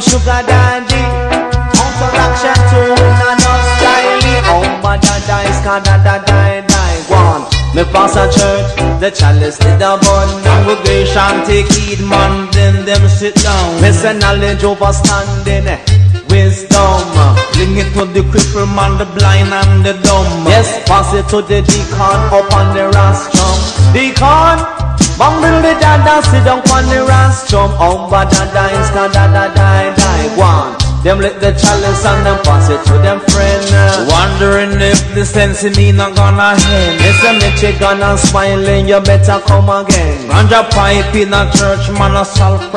sugar daddy. Also action tune and no style. Oh, but da is da die. One. Me pass a church, the chalice did a bun. Congregation take heed, man, then them sit down. Me say knowledge overstanding, wisdom. Bring it to the cripple man, the blind and the dumb. Yes, pass it to the deacon up on the rostrum. Deacon, bumble the dada, sit down on the rostrum. But da is die. One. Them let the chalice and them pass it to them friend. Wondering if the sense in me not gonna end. Yes, I make you gonna smiling, you better come again. Ganja pipe in a church, man, a solve